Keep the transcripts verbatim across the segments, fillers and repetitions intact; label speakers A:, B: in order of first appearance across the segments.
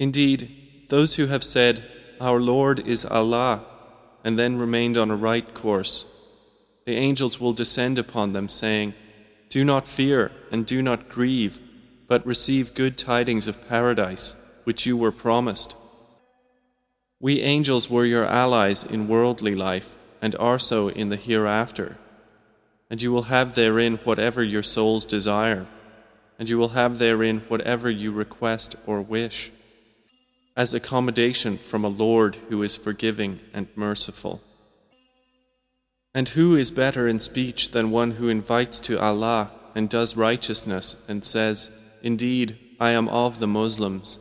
A: Indeed, those who have said, "Our Lord is Allah," and then remained on a right course, the angels will descend upon them saying, "Do not fear and do not grieve, but receive good tidings of paradise, which you were promised. We angels were your allies in worldly life and are so in the hereafter, and you will have therein whatever your souls desire, and you will have therein whatever you request or wish, as accommodation from a Lord who is forgiving and merciful." And who is better in speech than one who invites to Allah and does righteousness and says, "Indeed, I am of the Muslims."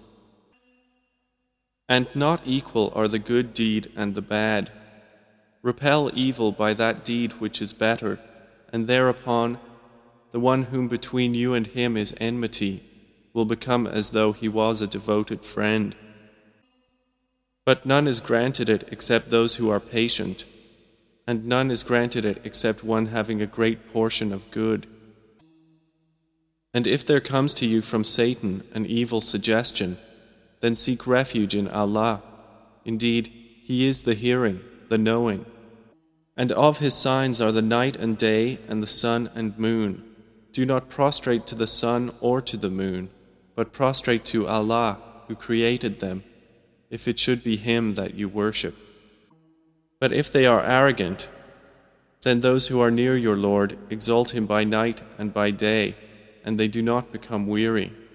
A: And not equal are the good deed and the bad. Repel evil by that deed which is better, and thereupon the one whom between you and him is enmity will become as though he was a devoted friend. But none is granted it except those who are patient, and none is granted it except one having a great portion of good. And if there comes to you from Satan an evil suggestion, then seek refuge in Allah. Indeed, He is the hearing, the knowing. And of His signs are the night and day and the sun and moon. Do not prostrate to the sun or to the moon, but prostrate to Allah who created them, if it should be Him that you worship. But if they are arrogant, then those who are near your Lord exalt Him by night and by day, and they do not become weary.